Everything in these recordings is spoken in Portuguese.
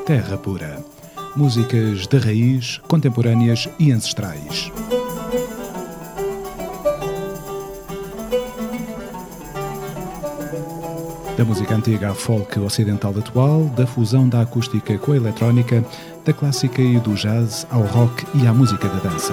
Terra Pura. Músicas de raiz, contemporâneas e ancestrais. Da música antiga à folk ocidental atual, da fusão da acústica com a eletrónica, da clássica e do jazz ao rock e à música da dança.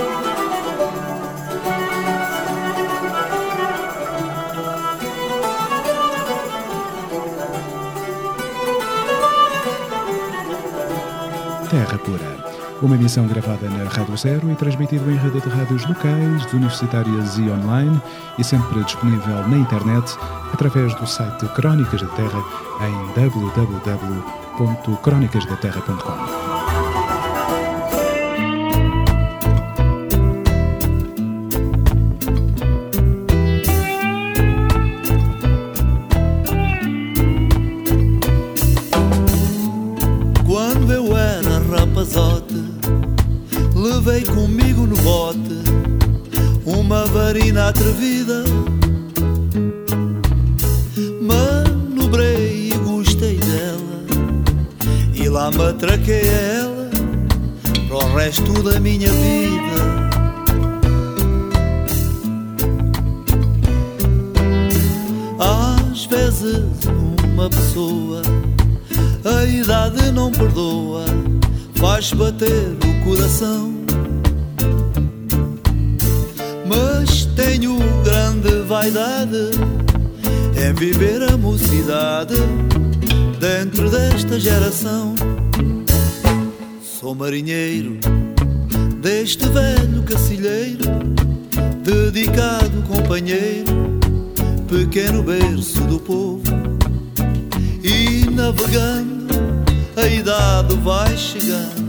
Terra Pura. Uma emissão gravada na Rádio Zero e transmitida em rede de rádios locais, universitárias e online, e sempre disponível na internet através do site Crónicas da Terra em www.cronicasdaterra.com. Levei comigo no bote uma varina atrevida, manobrei e gostei dela, e lá me atraquei a ela para o resto da minha vida. Às vezes uma pessoa, a idade não perdoa, faz bater o coração. Mas tenho grande vaidade em viver a mocidade dentro desta geração. Sou marinheiro deste velho cacilheiro, dedicado companheiro, pequeno berço do povo. E navegando a idade vai chegando.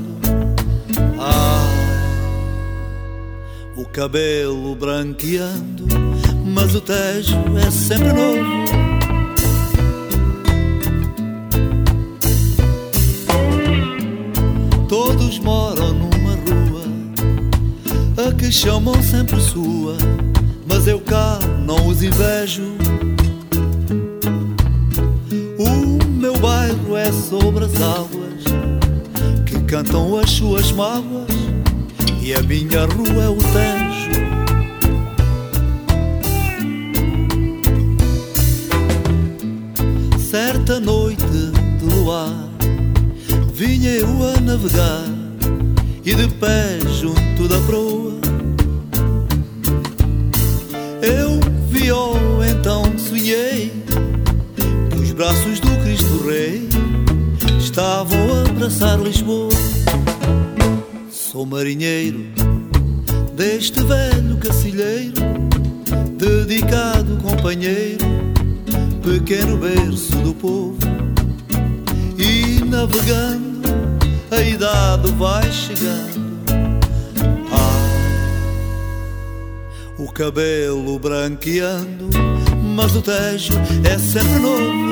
O cabelo branqueando, mas o Tejo é sempre novo. Todos moram numa rua a que chamam sempre sua, mas eu cá não os invejo. O meu bairro é sobre as águas que cantam as suas mágoas, e a minha rua é o Tejo. Certa noite de luar vinha eu a navegar, e de pé junto da proa eu vi-o, então sonhei que os braços do Cristo Rei estavam a abraçar Lisboa. Sou marinheiro deste velho cacilheiro, dedicado companheiro, pequeno berço do povo. E navegando a idade vai chegando. O cabelo branqueando, mas o Tejo é sempre novo.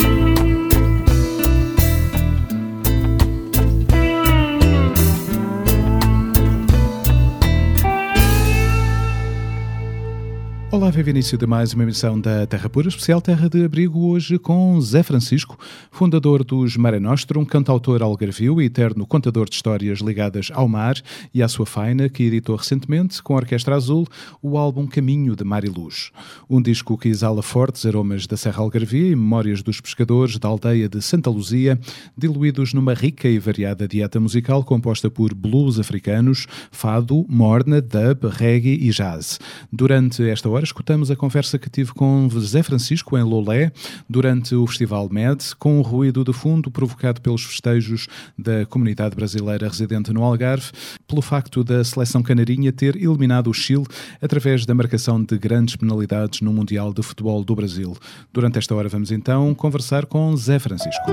Olá, viva início de mais uma emissão da Terra Pura, especial Terra de Abrigo, hoje com Zé Francisco, fundador dos Mare Nostrum, cantautor algarvio e eterno contador de histórias ligadas ao mar e à sua faina, que editou recentemente, com a Orquestra Azul, o álbum Caminho de Mar e Luz. Um disco que exala fortes aromas da Serra Algarvia e memórias dos pescadores da aldeia de Santa Luzia, diluídos numa rica e variada dieta musical composta por blues africanos, fado, morna, dub, reggae e jazz. Durante esta hora escutamos a conversa que tive com Zé Francisco em Lolé durante o Festival MED, com o ruído de fundo provocado pelos festejos da comunidade brasileira residente no Algarve, pelo facto da seleção canarinha ter eliminado o Chile através da marcação de grandes penalidades no Mundial de Futebol do Brasil. Durante esta hora vamos então conversar com Zé Francisco.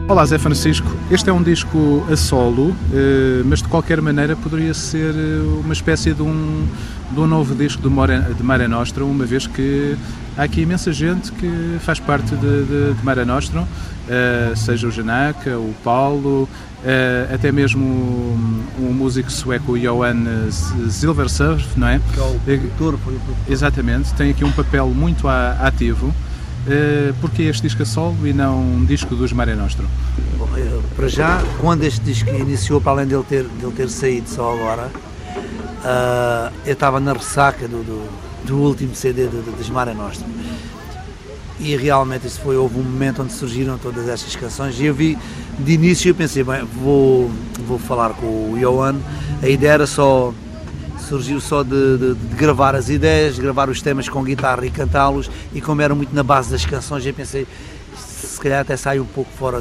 Olá, Zé Francisco. Este é um disco a solo, mas de qualquer maneira poderia ser uma espécie de um novo disco de Mare Nostrum, uma vez que há aqui imensa gente que faz parte de Mare Nostrum, seja o Janaka, o Paulo, até mesmo um músico sueco, o Johan Silversurf, não é? Que é o produtor, foi o produtor. Exatamente, tem aqui um papel muito ativo. Porque este disco a solo e não um disco dos Mare Nostrum? Bom, para já, quando este disco iniciou, para além dele ter saído só agora, eu estava na ressaca do último CD dos Mare Nostrum. E realmente houve um momento onde surgiram todas estas canções e eu vi, de início eu pensei, bem, vou falar com o Johan. A ideia surgiu só de gravar as ideias, gravar os temas com guitarra e cantá-los, e como era muito na base das canções, eu pensei, se calhar até sai um pouco fora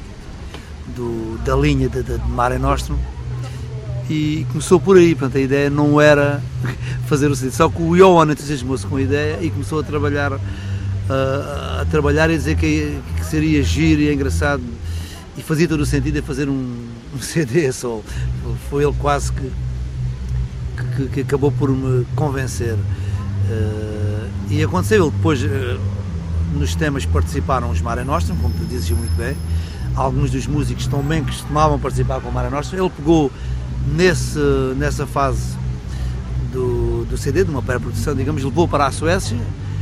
da linha de Mare Nostrum, e começou por aí. Portanto, a ideia não era fazer o CD, só que o Johan entusiasmou-se com a ideia e começou a trabalhar e dizer que seria giro e engraçado, e fazia todo o sentido a fazer um CD só. Foi ele quase que acabou por me convencer, e aconteceu. Ele depois, nos temas participaram os Mare Nostrum, como tu dizes muito bem, alguns dos músicos também costumavam participar com o Mare Nostrum. Ele pegou nessa fase do CD, de uma pré-produção, digamos, levou para a Suécia,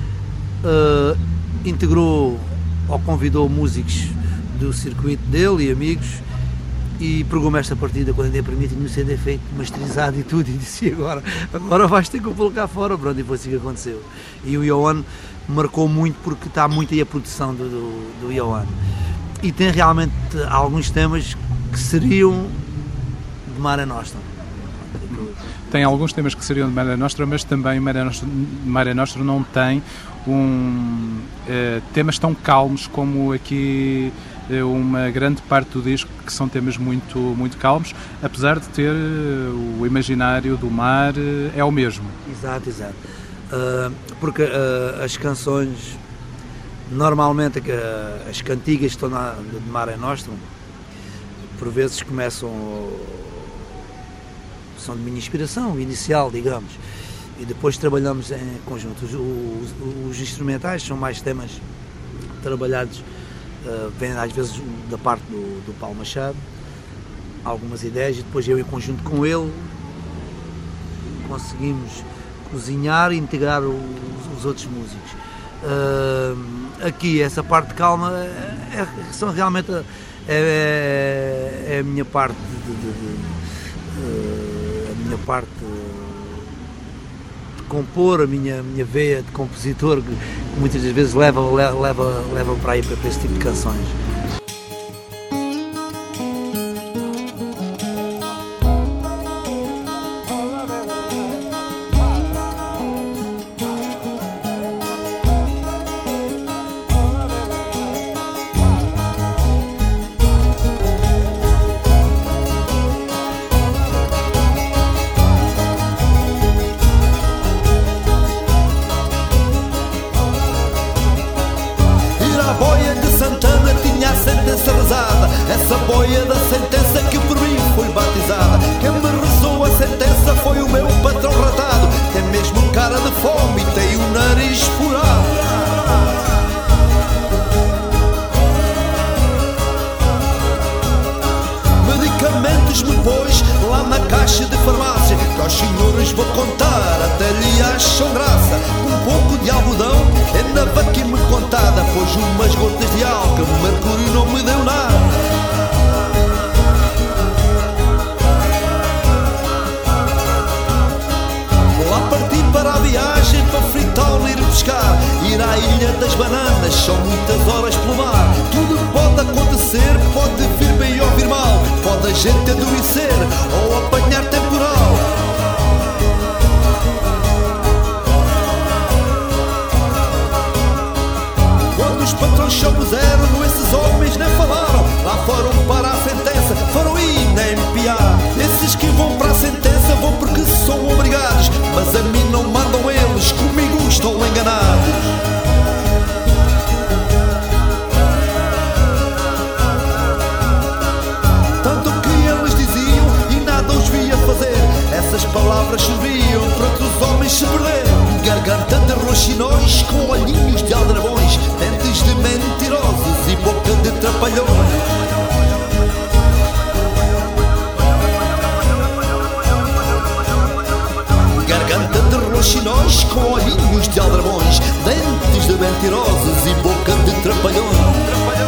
integrou ou convidou músicos do circuito dele e amigos, e pregou-me esta partida quando ainda permite-me o CD feito, masterizado e tudo, e disse: agora vais ter que o colocar fora. Pronto, e foi assim que aconteceu. E o Johan marcou muito, porque está muito aí a produção do Johan, e tem realmente alguns temas que seriam de Mare Nostrum. Tem alguns temas que seriam de Mare Nostrum, mas também Mare Nostrum não tem temas tão calmos como aqui. Uma grande parte do disco que são temas muito, muito calmos, apesar de ter o imaginário do mar é o mesmo. Exato. Porque as canções, normalmente as cantigas que estão de Mare Nostrum, por vezes são de minha inspiração inicial, digamos, e depois trabalhamos em conjunto. Os instrumentais são mais temas trabalhados, vem às vezes da parte do Paulo Machado, algumas ideias, e depois eu, em conjunto com ele, conseguimos cozinhar e integrar os outros músicos. Aqui, essa parte calma são realmente a minha parte de compor, a minha veia de compositor, que muitas das vezes leva para aí, para esse tipo de canções. Essa boia da sentença que por mim foi batizada. Quem me rezou a sentença foi o meu patrão ratado. Tem mesmo cara de fome e tem o nariz furado. Medicamentos me pôs lá na caixa de farmácia, que aos senhores vou contar, até lhe acham graça. Um pouco de algodão é na vaquinha contada, pôs umas gotas de álcool, o mercúrio não me deu nada. Lá parti para a viagem, para Freetown ir pescar, ir à Ilha das Bananas, são muitas horas pelo mar. Tudo pode acontecer, pode vir bem ou vir mal, pode a gente adoecer ou apanhar temporal. Quando os patrões só puseram, esses homens nem falaram. Lá foram para a sentença, foram e nem piar. Esses que vão para a sentença vão porque são obrigados, mas a mim não mandam eles, comigo estão enganados. trapalhões. Garganta de roxinóis com olhinhos de aldrabões, dentes de mentirosas e boca de trapalhões.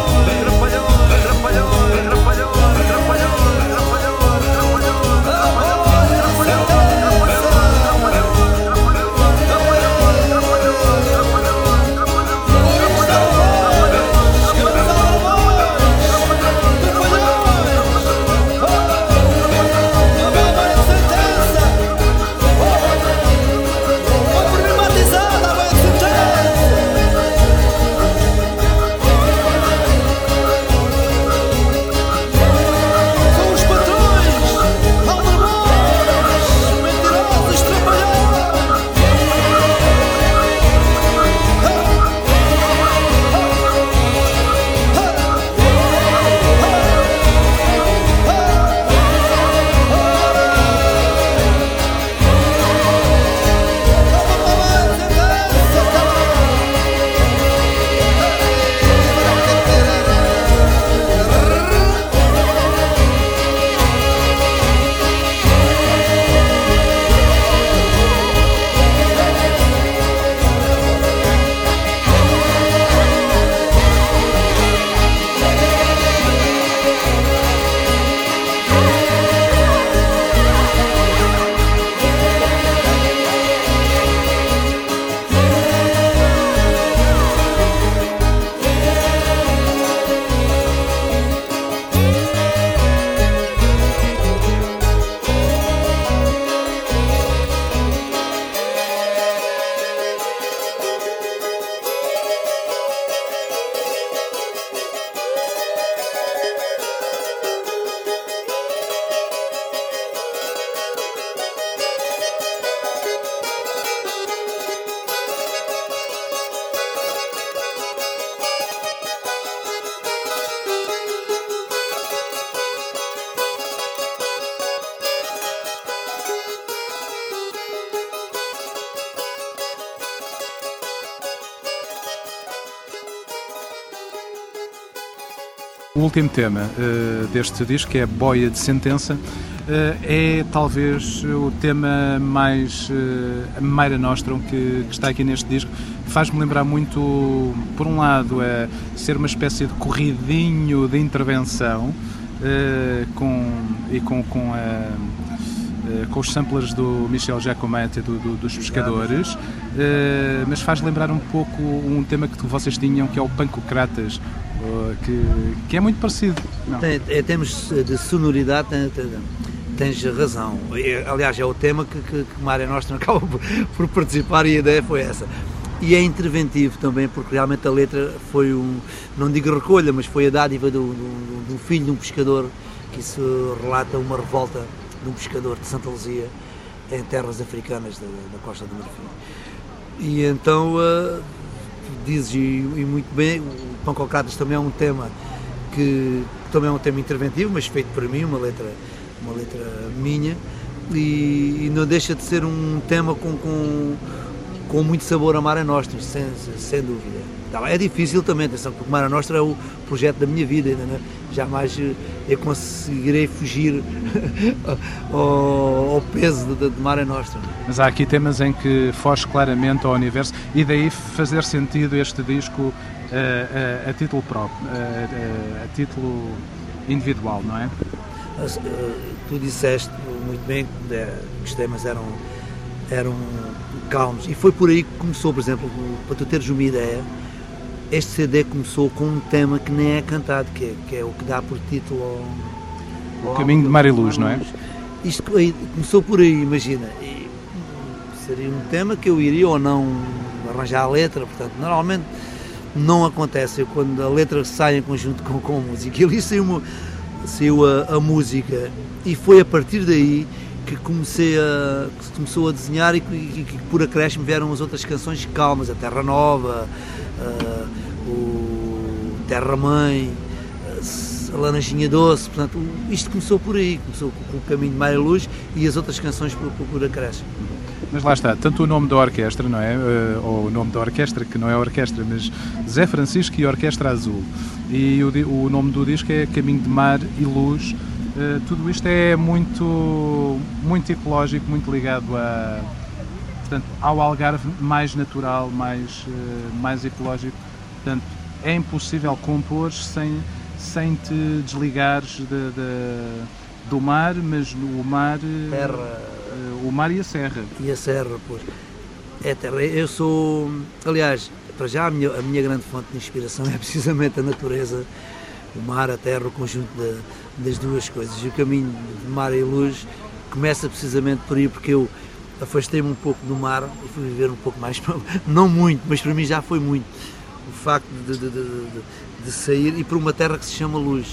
O último tema deste disco, que é Boia de Sentença, é talvez o tema mais Mare Nostrum que está aqui neste disco. Faz-me lembrar muito, por um lado, ser uma espécie de corridinho de intervenção com os samplers do Michel Giacometti dos Pescadores, mas faz lembrar um pouco um tema que vocês tinham, que é o Pancocratas, que é muito parecido. Em termos de sonoridade tens razão. Aliás, é o tema que Mare Nostrum acaba por participar, e a ideia foi essa. E é interventivo também, porque realmente a letra foi não digo recolha, mas foi a dádiva do filho de um pescador, que isso relata uma revolta de um pescador de Santa Luzia em terras africanas da Costa do Marfim. E então dizes, e muito bem, o Pancocratas também é um tema que também é um tema interventivo, mas feito por mim, uma letra minha, e não deixa de ser um tema com muito sabor a Mare Nostrum, sem dúvida. É difícil também, atenção, porque Mare Nostrum é o projeto da minha vida, ainda, né? Jamais eu conseguirei fugir ao peso de Mare Nostrum. Mas há aqui temas em que foge claramente ao universo, e daí fazer sentido este disco a título próprio, a título individual, não é? Tu disseste muito bem que os temas eram calmos, e foi por aí que começou. Por exemplo, para tu teres uma ideia, este CD começou com um tema que nem é cantado, que é o que dá por título ao O Caminho de Mar e Luz, não é? Isto começou por aí, imagina. E seria um tema que eu iria ou não arranjar a letra, portanto, normalmente não acontece. Quando a letra sai em conjunto com a música, e ali saiu a música, e foi a partir daí que começou a desenhar, e que por acréscimo vieram as outras canções calmas, a Terra Nova, o Terra Mãe, a Laranjinha Doce. Portanto, isto começou por aí, começou com o Caminho de Mar e Luz, e as outras canções por acréscimo. Mas lá está, tanto o nome da orquestra, não é? Ou o nome da orquestra, que não é orquestra, mas Zé Francisco e Orquestra Azul. E o nome do disco é Caminho de Mar e Luz. Tudo isto é muito ecológico, muito ligado portanto, ao Algarve mais natural, mais ecológico. Portanto, é impossível compor sem te desligares do mar, mas o mar... Terra. O mar e a serra. E a serra, pois. É terra. Eu sou... Aliás, para já a minha grande fonte de inspiração é precisamente a natureza, o mar, a terra, o conjunto das duas coisas. E o caminho de mar e luz começa precisamente por aí, porque eu afastei-me um pouco do mar e fui viver um pouco mais, não muito, mas para mim já foi muito. O facto de sair e por uma terra que se chama Luz.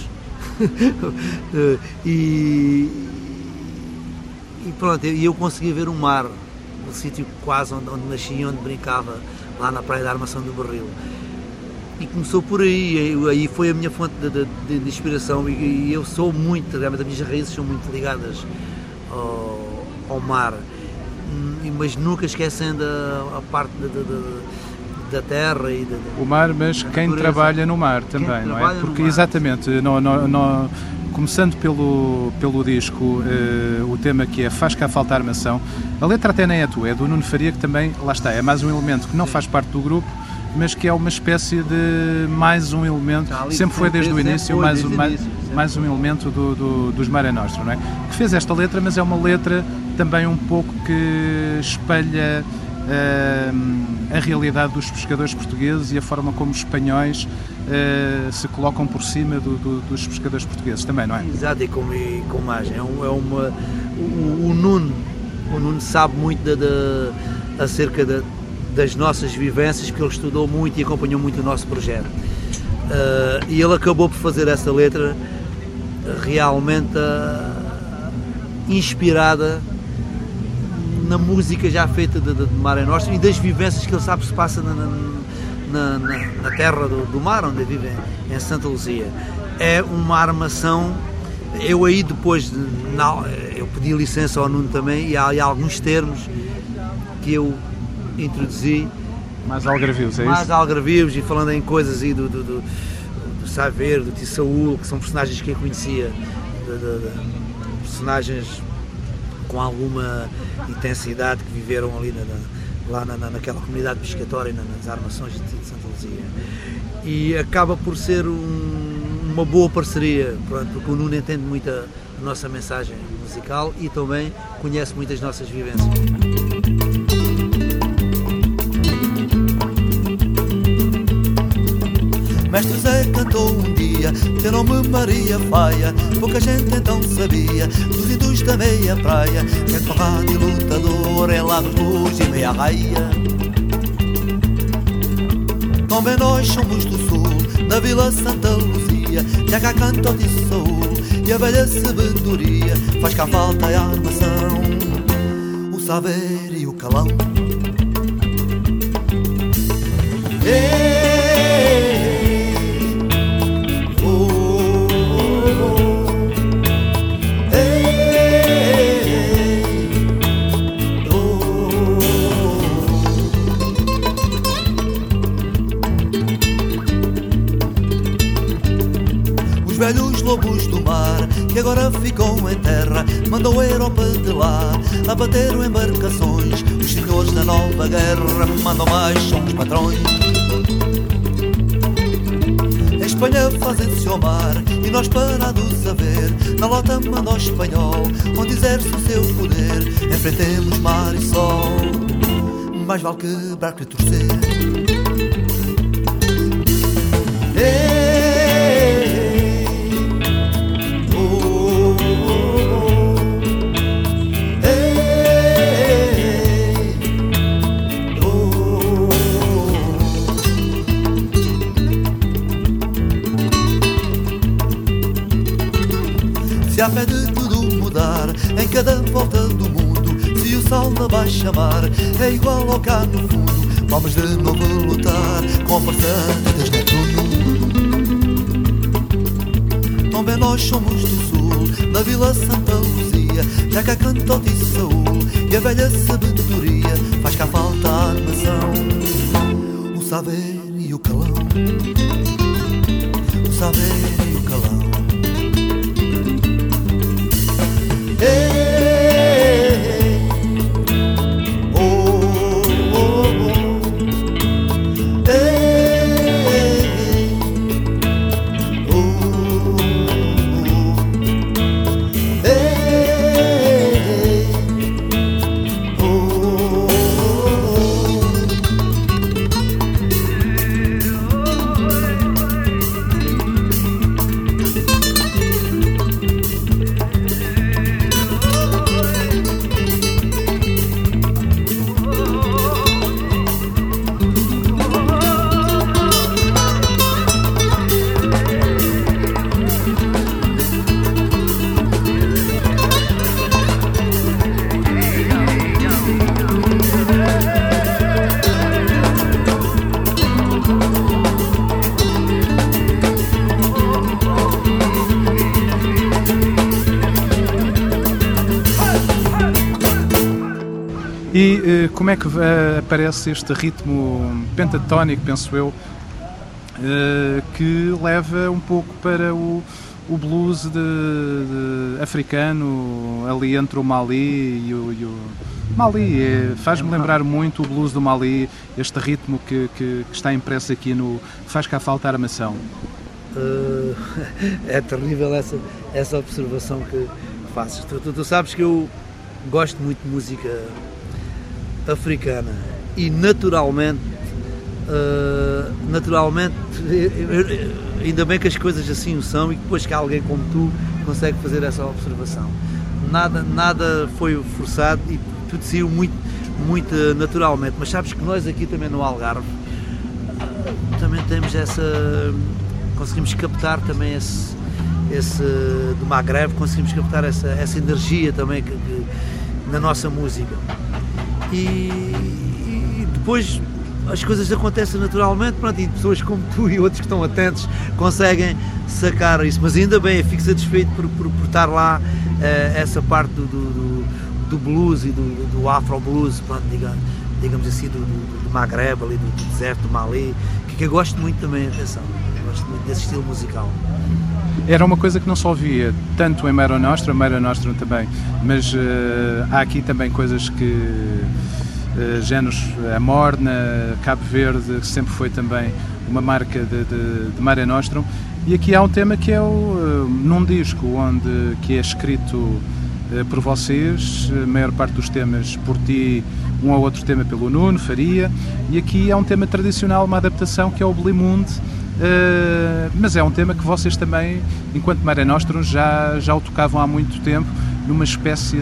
E pronto, eu consegui ver o mar, no sítio quase onde nasci, onde brincava, lá na Praia da Armação do Barril. E começou por aí foi a minha fonte de inspiração e eu sou muito, realmente as minhas raízes são muito ligadas ao mar, mas nunca esquecendo a parte da terra e o mar, mas quem natureza. Trabalha no mar também, não é? Porque exatamente, começando pelo disco, o tema que é Faz Cá Falta Armação, a letra até nem é tua, é do Nuno Faria, que também, lá está, é mais um elemento que não faz parte do grupo, mas que é uma espécie de mais um elemento, sempre foi desde o início, mais um elemento dos Mare Nostrum, não é? Que fez esta letra, mas é uma letra também um pouco que espelha a realidade dos pescadores portugueses e a forma como os espanhóis se colocam por cima dos pescadores portugueses também, não é? Exato, e com imagem. O Nuno sabe muito acerca das nossas vivências, porque ele estudou muito e acompanhou muito o nosso projeto. E ele acabou por fazer essa letra realmente inspirada na música já feita de Mare Nostrum e das vivências que ele sabe que se passa na terra do mar, onde vive, em Santa Luzia. É uma armação. Eu aí depois, eu pedi licença ao Nuno também e há alguns termos que eu introduzi. Mais algarvios, é isso? Mais algarvios, e falando em coisas aí do Saber, do Tissaúl, que são personagens que eu conhecia, personagens com alguma intensidade que viveram ali lá naquela comunidade pescatória, nas armações de Santa Luzia. E acaba por ser uma boa parceria, porque o Nuno entende muito a nossa mensagem musical e também conhece muito as nossas vivências. Mestre Zé cantou um dia, teu nome Maria Faia, pouca gente então sabia, dos índios da meia praia, entre honrado e lutador, em Lagos, Luz e meia raia. Também nós somos do sul, da Vila Santa Luzia, já cá canta o Tissaúl, e a velha sabedoria, faz cá falta a armação, o saber e o calão. Velhos lobos do mar, que agora ficam em terra, mandam a Europa de lá, abateram embarcações. Os senhores da nova guerra mandam mais, são os patrões. Em Espanha fazem-se ao mar, e nós parados a ver, na lota manda ao espanhol, onde exerce o seu poder. Enfrentemos mar e sol, mais vale quebrar que torcer. Se a fé de tudo mudar, em cada volta do mundo, se o sol não vai chamar, é igual ao cá no fundo, vamos de novo lutar com a força de Deus Netuno. Também nós somos do sul, da Vila Santa Luzia, já cá canta o Tissaúl, e a velha sabedoria faz cá falta a armação. O saber e o calão, o saber e o calão. E como é que aparece este ritmo pentatónico, penso eu, que leva um pouco para o blues de africano, ali entre o Mali e o Mali, faz-me lembrar muito o blues do Mali, este ritmo que está impresso aqui no Faz Cá Falta Armação. É terrível essa observação que fazes. Tu sabes que eu gosto muito de música africana e naturalmente ainda bem que as coisas assim o são, e depois que alguém como tu consegue fazer essa observação. Nada foi forçado e tudo saiu muito naturalmente. Mas sabes que nós aqui também no Algarve também temos conseguimos captar também esse do Maghreb, conseguimos captar essa energia também que na nossa música. E depois as coisas acontecem naturalmente, pronto, e pessoas como tu e outros que estão atentos conseguem sacar isso, mas ainda bem, eu fico satisfeito por estar lá, essa parte do blues e do afro-blues, pronto, digamos assim, do Maghreb, ali, do deserto, do Mali, que eu gosto muito também, atenção, gosto muito desse estilo musical. Era uma coisa que não só via tanto em Mare Nostrum também, mas há aqui também coisas que géneros, a Morna, Cabo Verde, que sempre foi também uma marca de Mare Nostrum, e aqui há um tema que é num disco que é escrito por vocês, a maior parte dos temas por ti, um ou outro tema pelo Nuno Faria, e aqui há um tema tradicional, uma adaptação que é o Blimundo. Mas é um tema que vocês também, enquanto Mare Nostrum, já o tocavam há muito tempo, numa espécie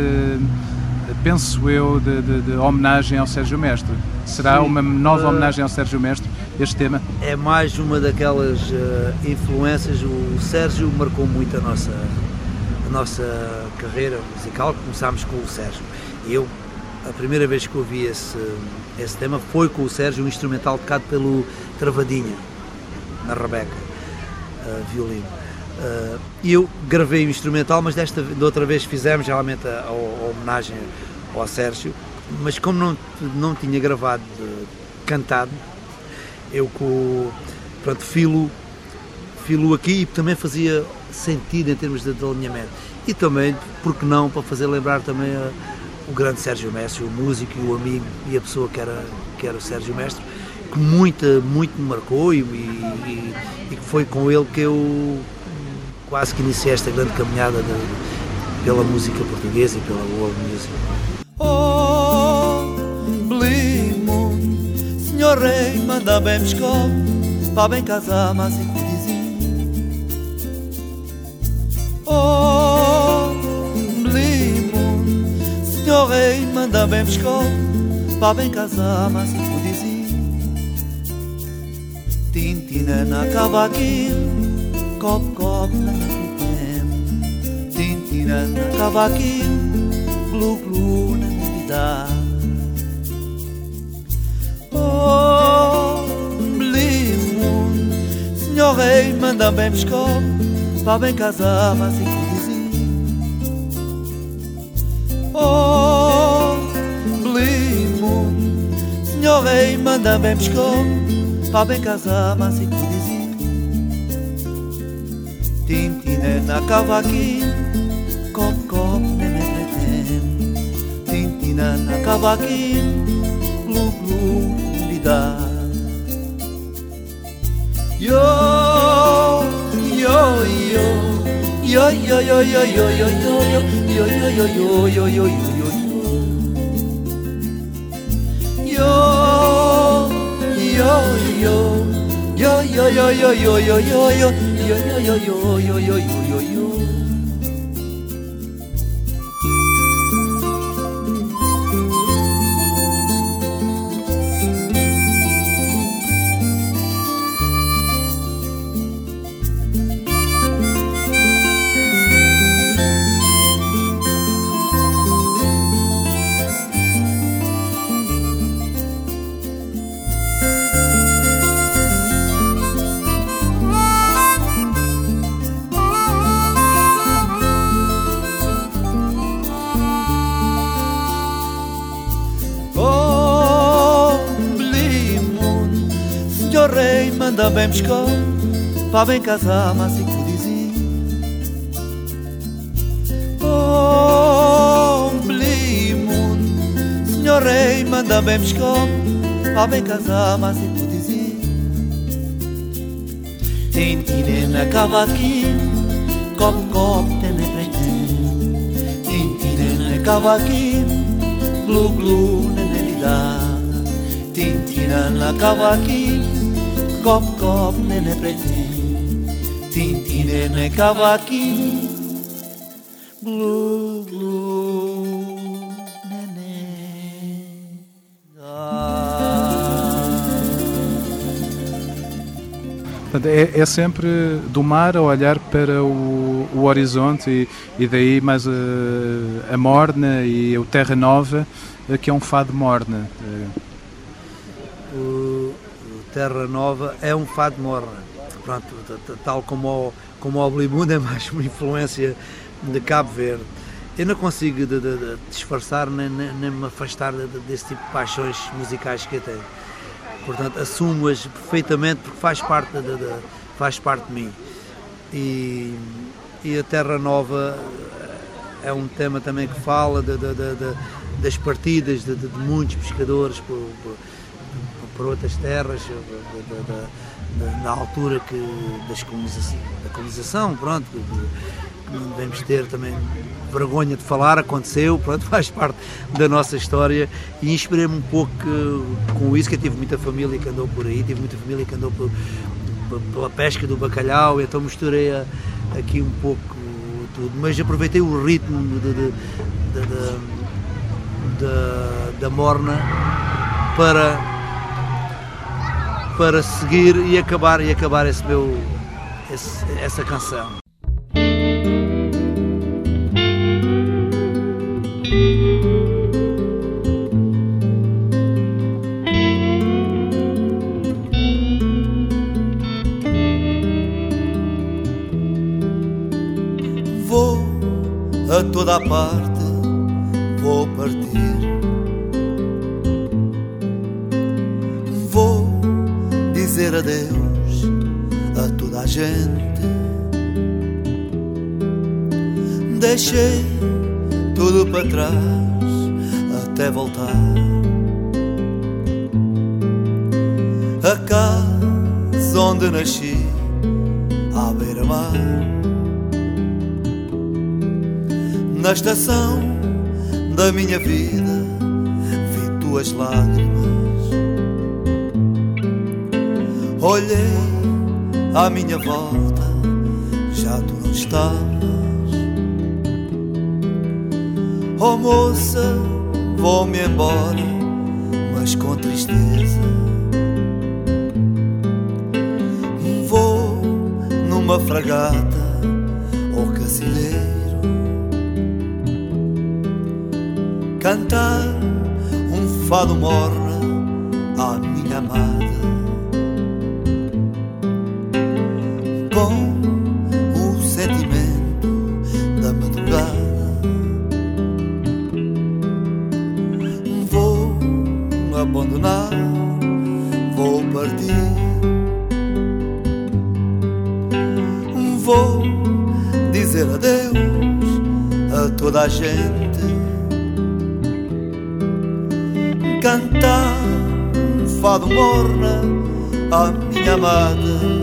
penso eu, de homenagem ao Sérgio Mestre. Será Sim, uma nova homenagem ao Sérgio Mestre, este tema? É mais uma daquelas influências. O Sérgio marcou muito a nossa carreira musical. Começámos com o Sérgio. A primeira vez que ouvi esse tema foi com o Sérgio, um instrumental tocado pelo Travadinha, na Rebeca, violino. E eu gravei o instrumental, mas da outra vez fizemos realmente a homenagem ao Sérgio, mas como não tinha gravado cantado, eu filo aqui, e também fazia sentido em termos de alinhamento, e também, porque não, para fazer lembrar também o grande Sérgio Mestre, o músico e o amigo e a pessoa que era o Sérgio Mestre, que muito me marcou, e que foi com ele que eu quase que iniciei esta grande caminhada pela música portuguesa e pela world music. Oh, Blimundo, senhor rei, manda bem buscar, para bem casar, mas e dizer. Oh, Blimundo, senhor rei, manda bem buscar, para bem casar, mas e dizer. Tintina na cavaquinho, cop na tem, tintina na cavaquinho, glu na vida. Oh, Blimundo, senhor rei, manda bem buscar, para bem casar, mas e dizer. Oh, Blimundo, senhor rei, manda bem pescou, para bem casar, mas e tu dizia. Tintina na cavaquinha, copo, nem me pretende. Tintina na cavaquinha, glu, lhe dá. Yo, yo, yo, yo, yo, yo, yo, yo, yo, yo, yo, yo, yo, yo, yo. Yo, yo, yo, yo, yo, yo, yo, yo, yo, yo, yo, yo, yo, yo, yo. Rei, manda bem pescar, para bem casar, mas e tu dizia. Oh, Blimundo, senhor rei, manda bem pescar, para bem casar, mas e tu dizia. Tintine na cavaquinha, copo, tem pretende. Tintine na cavaquinha, glu, nem lhe dá. Tintina na cavaquinha, copo, nem pretende. Tintine na cavaquinha, glu, neném. É sempre do mar a olhar para o horizonte e daí mais a morna e o Terra Nova, que é um fado morna. O Terra Nova é um fado morna. Pronto, tal como o Blimundo é mais uma influência de Cabo Verde. Eu não consigo disfarçar nem me afastar desse tipo de paixões musicais que eu tenho. Portanto, assumo-as perfeitamente porque faz parte de mim. E a Terra Nova é um tema também que fala das partidas de muitos pescadores por outras terras, na altura da colonização, pronto, que não devemos ter também vergonha de falar, aconteceu, pronto, faz parte da nossa história e inspirei-me um pouco com isso, que eu tive muita família que andou por aí, tive muita família que andou pela pesca do bacalhau, então misturei aqui um pouco tudo, mas aproveitei o ritmo da morna para seguir e acabar essa canção. Vou a toda a parte, vou partir. Dizer adeus a toda a gente. Deixei tudo para trás até voltar a casa onde nasci, à beira-mar, na estação da minha vida vi tuas lágrimas. Olhei à minha volta, já tu não estavas. Oh moça, vou-me embora, mas com tristeza. Vou numa fragata ou cacilheiro cantar um fado morna à minha amada. O sentimento da madrugada, vou Vou dizer adeus a toda a gente, cantar um fado morna à minha amada.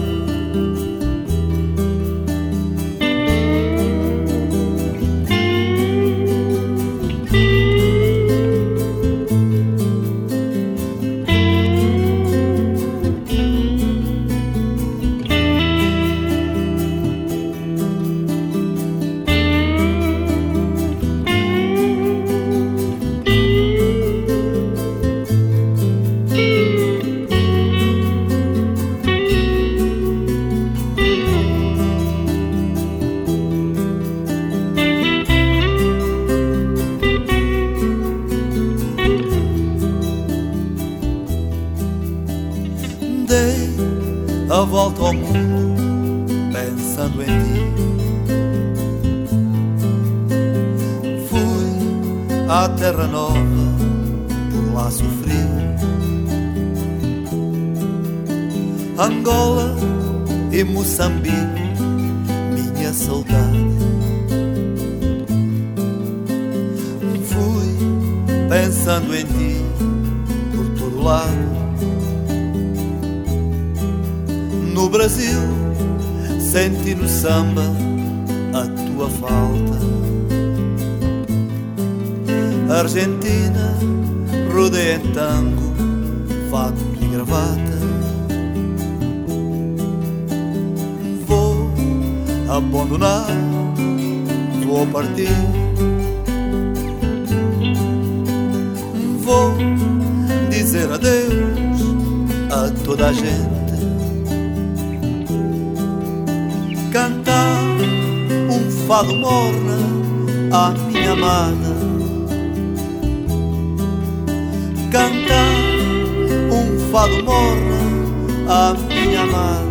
A volta ao mundo pensando em ti. Fui à terra nova, por lá sofri. Angola e Moçambique, minha saudade. Fui pensando em ti por todo lado. No Brasil, senti no samba a tua falta. Argentina, rodei em tango, fato e gravata. Vou abandonar, vou partir. Vou dizer adeus a toda a gente, cantar um fado morna à minha amada. Cantar um fado morna à minha amada.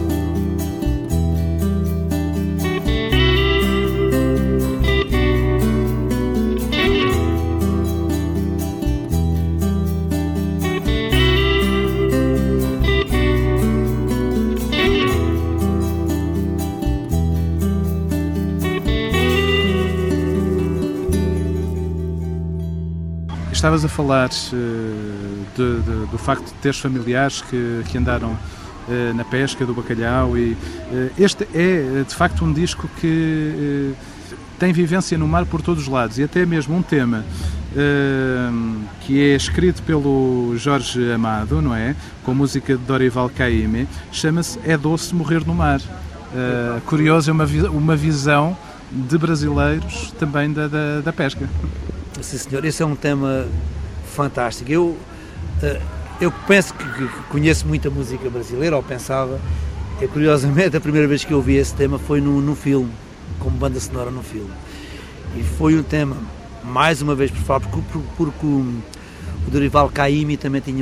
Estavas a falar do facto de teres familiares que andaram na pesca do bacalhau e este é de facto um disco que tem vivência no mar por todos os lados e até mesmo um tema que é escrito pelo Jorge Amado, não é? Com música de Dorival Caymmi, chama-se É Doce Morrer no Mar. Curioso, é uma visão de brasileiros também da pesca. Sim, senhor, esse é um tema fantástico. Eu penso que conheço muita música brasileira, ou pensava. Curiosamente, a primeira vez que eu ouvi esse tema foi num filme, como banda sonora num filme. E foi um tema, mais uma vez por falar, porque o Dorival Caymmi também tinha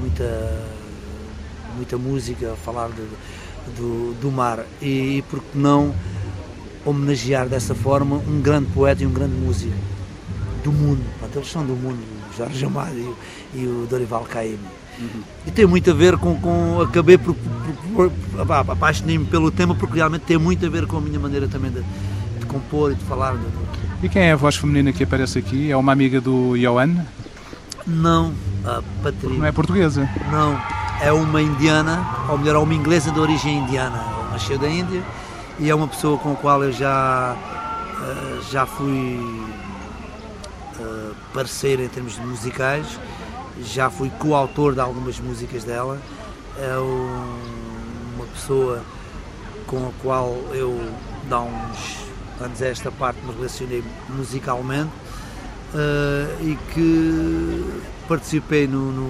muita música a falar do mar. E por que não homenagear dessa forma um grande poeta e um grande músico do mundo, eles são do mundo, o Jorge Amado e o Dorival Caymmi. E tem muito a ver com acabei por apaixonei-me pelo tema, porque realmente tem muito a ver com a minha maneira também de compor e de falar. E quem é a voz feminina que aparece aqui? É uma amiga do Johan? Não, a Patrícia. Não é portuguesa? Não, é uma indiana, ou melhor, é uma inglesa de origem indiana. Ela nasceu da Índia e é uma pessoa com a qual eu já fui parceiro em termos musicais, já fui coautor de algumas músicas dela. É uma pessoa com a qual eu, há uns anos a esta parte, me relacionei musicalmente e que participei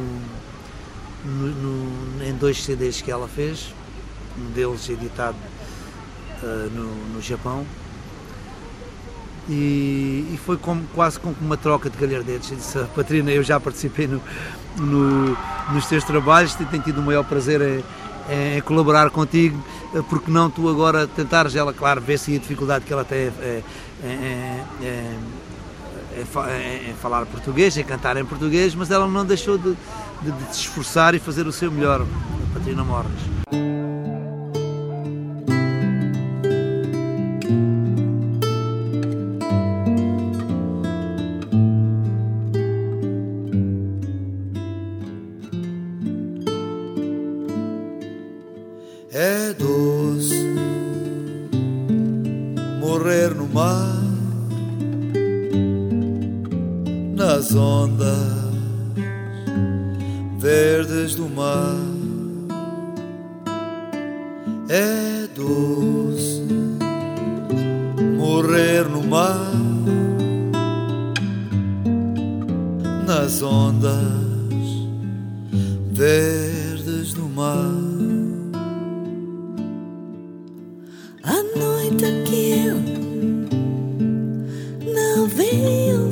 em 2 CDs que ela fez, um deles editado no Japão. E foi quase como uma troca de galhardetes. Eu disse: Patrina, eu já participei nos teus trabalhos, tenho tido o maior prazer em colaborar contigo, porque não tu agora tentares, ela, claro, vê-se a dificuldade que ela tem em falar português, em cantar em português, mas ela não deixou de se esforçar e fazer o seu melhor, Patrina Mornes. morrer no mar, nas ondas verdes do mar. É doce morrer no mar, nas ondas verdes do mar. A noite aqui não veio,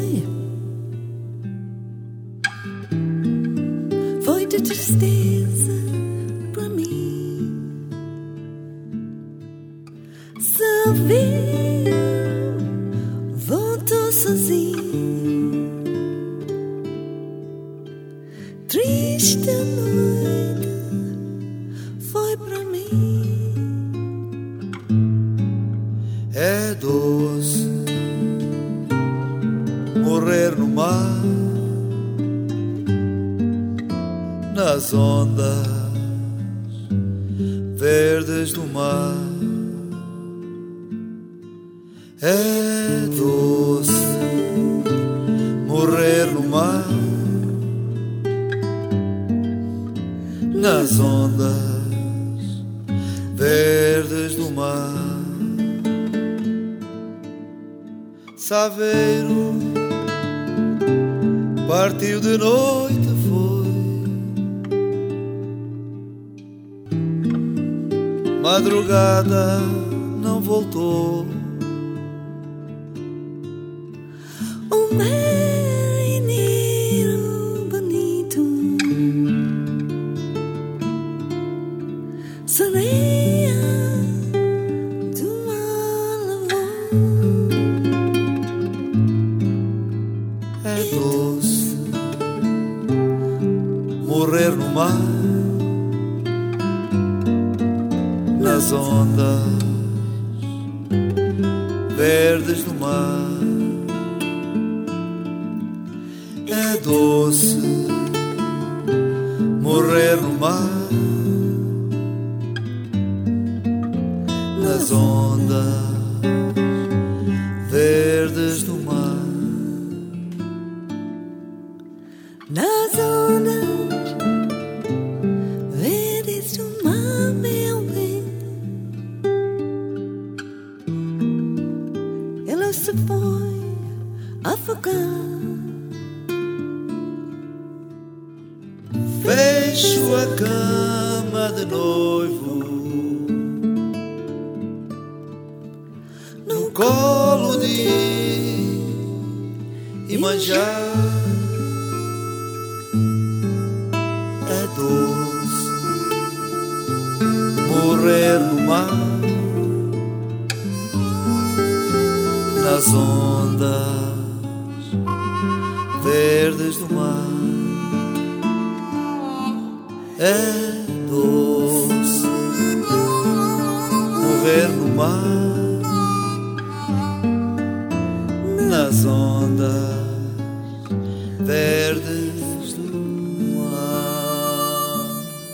foi de tristeza pra mim. Só veio, voltou sozinho. Triste a noite foi pra mim. É doce morrer no mar, nas ondas verdes do mar. É doce morrer no mar, nas ondas verdes do mar. Saveiro partiu de noite, foi madrugada, não voltou. Um marinheiro bonito, sereia do mar levou. É doce morrer no mar, nas ondas verdes do mar. É doce morrer no mar, nas ondas verdes do mar. Nas ondas verdes do mar, meu bem, ela se foi afogar. Fecho a cama de noivo, no colo de Iemanjá. É doce morrer no mar, nas ondas verdes do mar. É doce morrer no mar, nas ondas verdes do mar.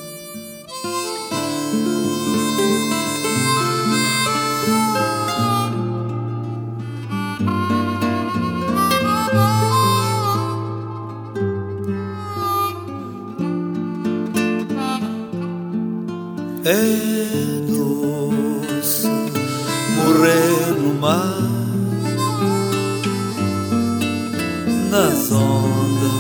É doce morrer no mar, nas ondas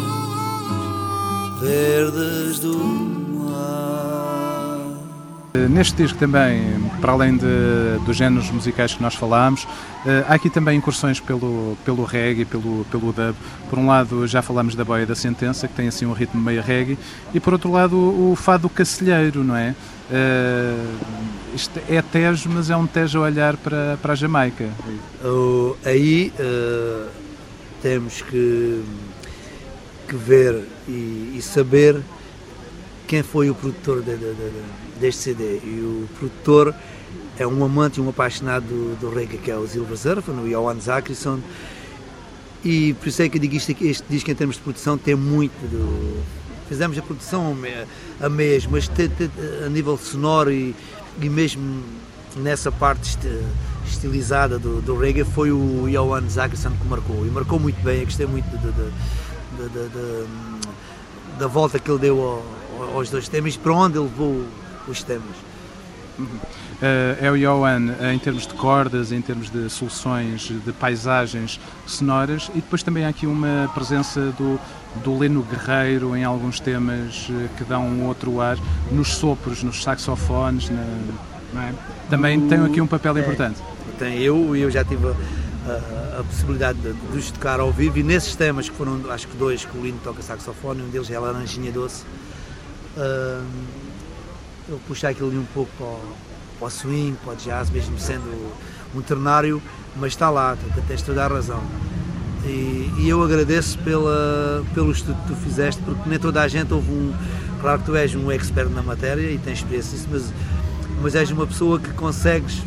verdes do mar. Neste disco também, para além dos géneros musicais que nós falámos, há aqui também incursões pelo reggae, pelo dub. Por um lado já falámos da Boia da Sentença, que tem assim um ritmo meio reggae, e por outro lado o fado cacilheiro, não é? Isto é Tejo, mas é um Tejo a olhar para a Jamaica. Aí temos que ver e saber quem foi o produtor deste CD. E o produtor é um amante e um apaixonado do reggae, que é o Silver Surfer, o Johan Zachrisson. E por isso é que eu digo isto aqui, este disco em termos de produção tem muito fizemos a produção a mês, mas a nível sonoro e mesmo nessa parte estilizada do reggae foi o Johan Zachrisson que marcou, e marcou muito bem. Eu gostei muito da volta que ele deu aos dois temas, para onde ele levou os temas. É o Johan em termos de cordas, em termos de soluções, de paisagens sonoras, e depois também há aqui uma presença do Leno Guerreiro em alguns temas que dão um outro ar, nos sopros, nos saxofones, não é? Também tem aqui um papel importante. Eu já tive a possibilidade de os tocar ao vivo, e nesses temas, que foram acho que dois, que o Lino toca saxofone, um deles é a Laranjinha Doce, eu puxei aquilo ali um pouco para o swing, para o jazz, mesmo sendo um ternário, mas está lá, tens toda a razão. E eu agradeço pelo estudo que tu fizeste, porque nem toda a gente claro que tu és um expert na matéria e tens experiência nisso, mas és uma pessoa que consegues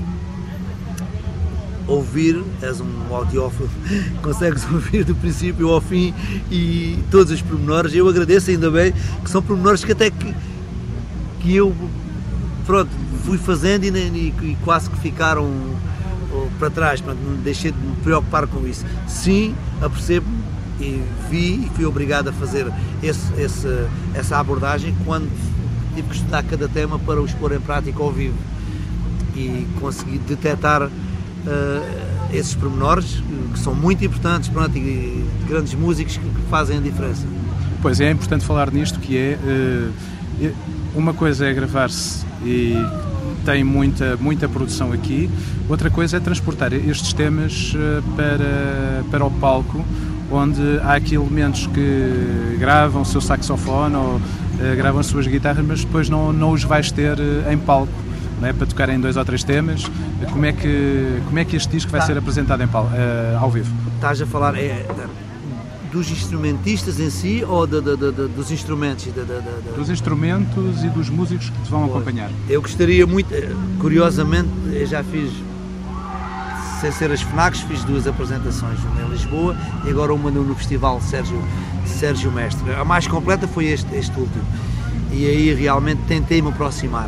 ouvir, és um audiófilo, consegues ouvir do princípio ao fim e todos os pormenores. Eu agradeço, ainda bem, que são pormenores que até que eu, pronto, fui fazendo e quase que ficaram para trás, pronto, não deixei de me preocupar com isso. Sim, apercebo e vi e fui obrigado a fazer essa abordagem quando tive que estudar cada tema para o expor em prática ao vivo e consegui detectar esses pormenores que são muito importantes, pronto, e grandes músicos que fazem a diferença. Pois é importante falar nisto, que é uma coisa é gravar-se e tem muita produção aqui, outra coisa é transportar estes temas para o palco, onde há aqui elementos que gravam o seu saxofone ou gravam as suas guitarras, mas depois não os vais ter em palco, não é? Para tocar em 2 ou 3 temas. Como é que este disco vai ser apresentado em palco, ao vivo? Estás a falar dos instrumentistas em si ou dos instrumentos? Dos instrumentos e dos músicos que te vão acompanhar. Eu gostaria muito, curiosamente, eu já fiz, sem ser as FNACs, fiz 2 apresentações, uma em Lisboa e agora uma no Festival Sérgio Mestre. A mais completa foi este último, e aí realmente tentei me aproximar.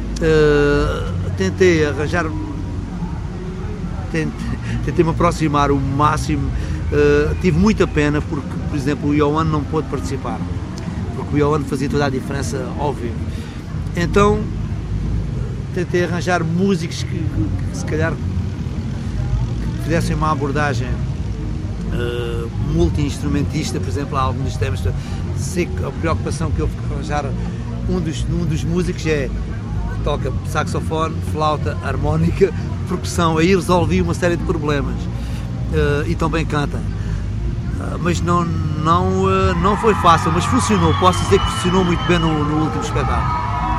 Tentei me aproximar o máximo. Tive muita pena porque, por exemplo, o Johan não pôde participar, porque o Johan fazia toda a diferença ao vivo. Então tentei arranjar músicos que se calhar fizessem uma abordagem multi-instrumentista. Por exemplo, há alguns temas, sei que a preocupação que eu fui arranjar um dos músicos toca saxofone, flauta, harmónica, percussão. Aí resolvi uma série de problemas. E também canta, mas não foi fácil, mas funcionou. Posso dizer que funcionou muito bem no último espetáculo.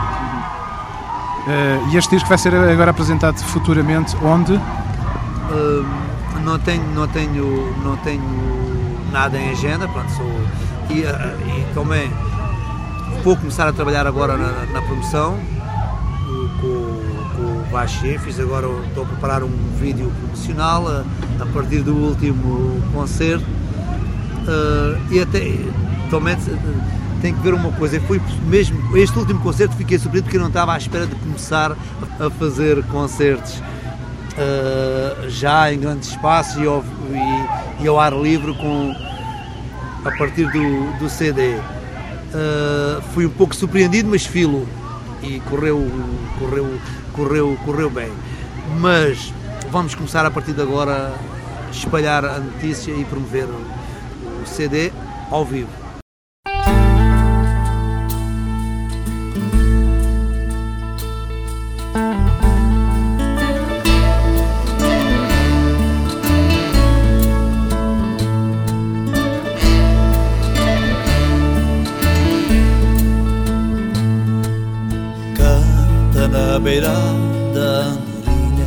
E este disco vai ser agora apresentado futuramente onde? Não tenho nada em agenda, pronto, e também vou começar a trabalhar agora na promoção com o Baixê. Estou a preparar um vídeo promocional a partir do último concerto, e até também tem que ver uma coisa. Mesmo este último concerto fiquei surpreendido porque eu não estava à espera de começar a fazer concertos já em grandes espaços e ao ar livre a partir do CD. Fui um pouco surpreendido, mas filo, e correu bem. Mas vamos começar a partir de agora a espalhar a notícia e promover o CD ao vivo. Na beira da andorinha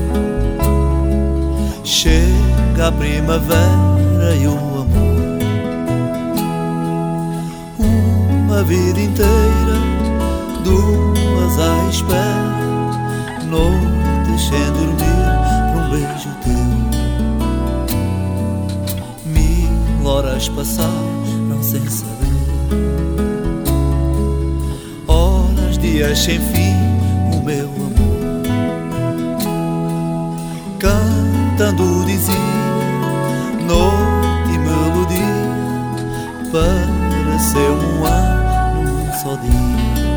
chega a primavera e o amor, uma vida inteira, 2 à espera, noites sem dormir por um beijo teu, 1000 horas passaram sem saber, horas, dias sem fim, meu amor. cantando dizia noite e melodia, pareceu um ano num só dia.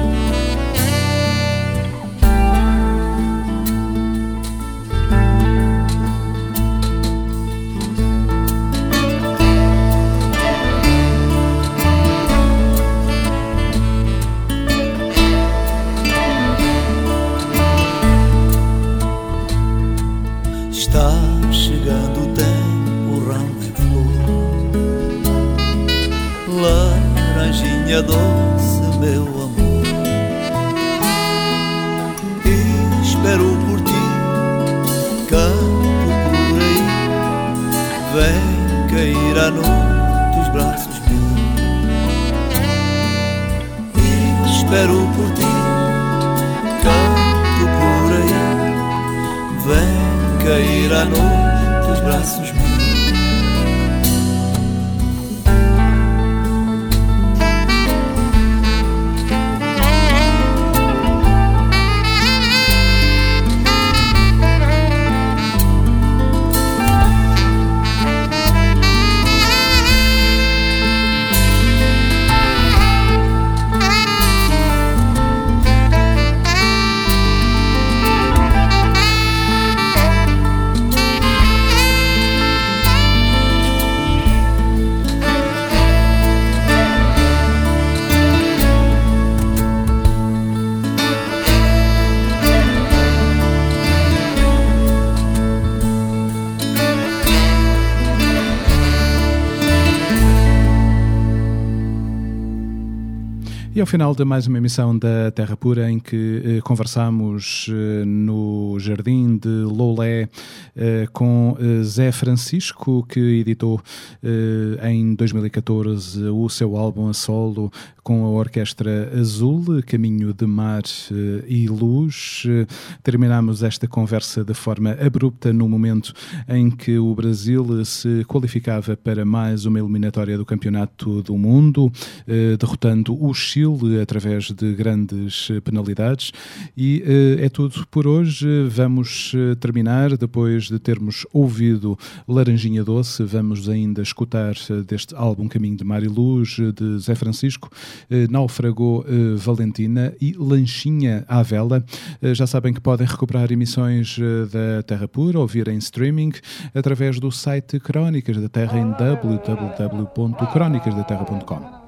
Está chegando o tempo, ramo em flor, laranjinha doce, meu amor. E espero por ti, canto por aí, vem cair à noite os braços meus. E espero por ti, canto por aí, vem cair à noite os braços meus. E ao final de mais uma emissão da Terra Pura, em que conversamos no Jardim de Loulé com Zé Francisco, que editou em 2014 o seu álbum a solo com a Orquestra Azul, Caminho de Mar e Luz. Terminamos esta conversa de forma abrupta no momento em que o Brasil se qualificava para mais uma eliminatória do Campeonato do Mundo, derrotando o Chile através de grandes penalidades. E é tudo por hoje. Vamos terminar, depois de termos ouvido Laranjinha Doce, vamos ainda escutar deste álbum Caminho de Mar e Luz, de Zé Francisco, Naufragou Valentina e Lanchinha à Vela. Já sabem que podem recuperar emissões da Terra Pura, ouvir em streaming através do site Crónicas da Terra em www.cronicasdaterra.com.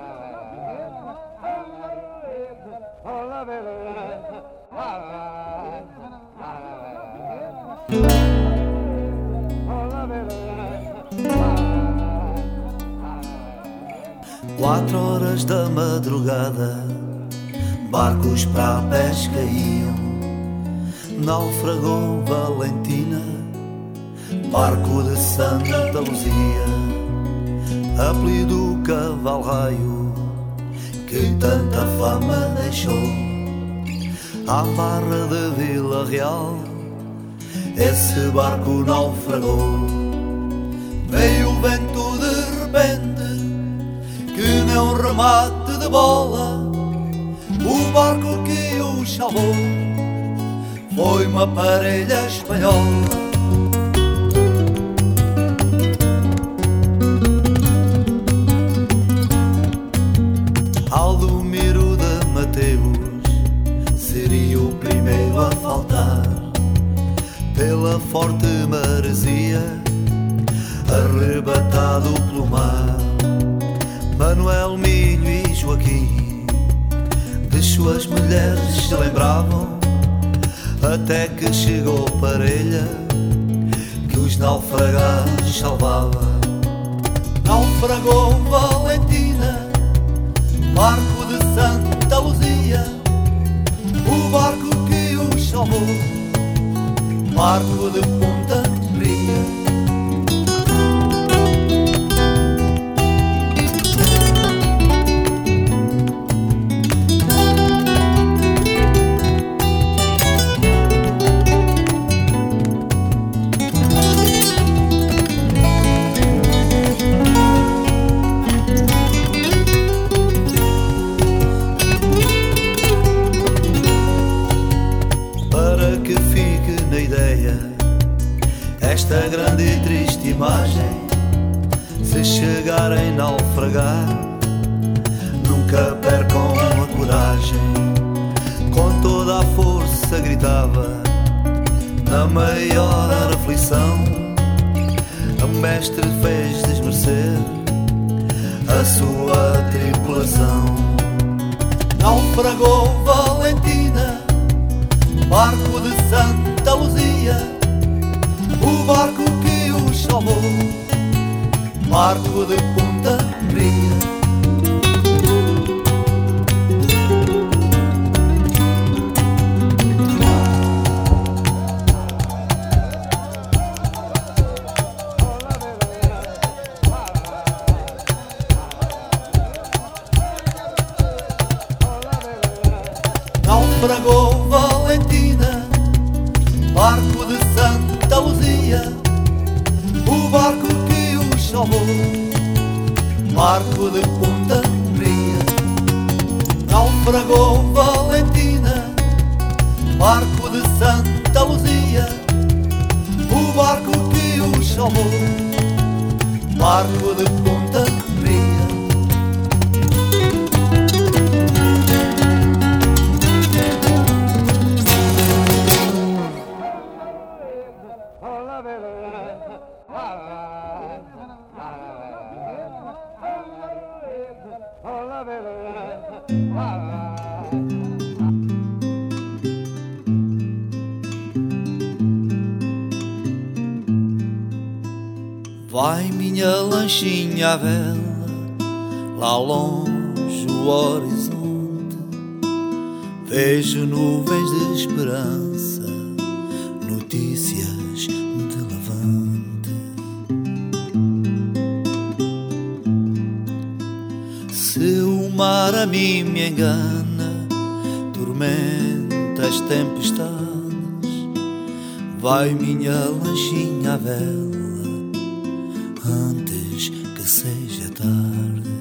Quatro horas da madrugada, barcos para a pesca iam. Naufragou Valentina, barco de Santa Luzia, apelido Cavalo-Raio, que tanta fama deixou. À barra de Vila Real, esse barco naufragou. Veio o vento de repente, que nem um remate de bola, o barco que o salvou foi uma parelha espanhola. Aldomiro de Mateus seria o primeiro a faltar, pela forte maresia, arrebatado pelo mar. Manuel, Milho e Joaquim de suas mulheres se lembravam, até que chegou parelha que os naufragados salvava. Naufragou Valentina, barco de Santa Luzia, o barco que os salvou, barco de Ponta Fria. nesta grande e triste imagem. Se chegarem a naufragar, nunca percam a coragem. Com toda a força gritava, na maior aflição, o mestre fez desmerecer a sua tripulação. Naufragou Valentina, barco de Santa Luzia, o barco que o salvou, barco de Punta Ria. Naufragou Valentina, barco de Santa Luzia, o barco que o salvou, barco de Punta Ria. Naufragou Valentina, barco de Santa Luzia, o barco que o salvou, barco de Punta Ria. Vai minha lanchinha à vela, lá longe o horizonte, vejo nuvens de esperança, notícias de levante. Se o mar a mim me engana, tormenta as tempestades, vai minha lanchinha à vela, antes que seja tarde.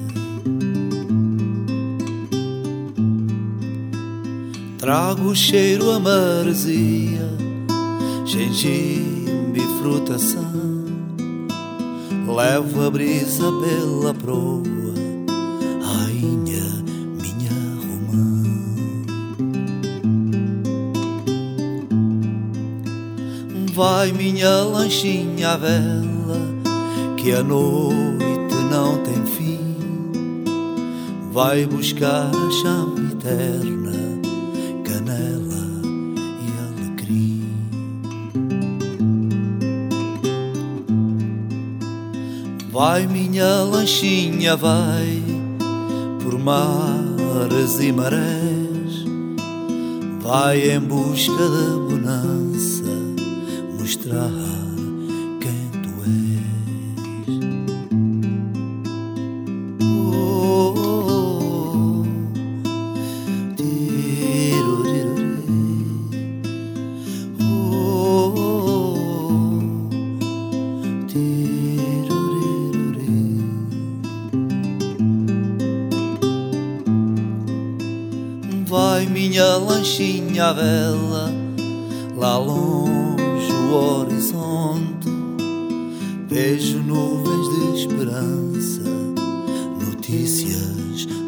Trago o cheiro a maresia, gengibre e frutação, levo a brisa pela proa, rainha minha romã. Vai minha lanchinha à vela, que a noite não tem fim, vai buscar a chama eterna, canela e alecrim. Vai minha lanchinha, vai por mares e marés, vai em busca da bonança, mostrar quem tu és. Oh, oh, oh. Tiruriri. Oh, oh, oh. Tiruriri. Vai minha lanchinha à vela, lá longe o horizonte, vejo nuvens de esperança, notícias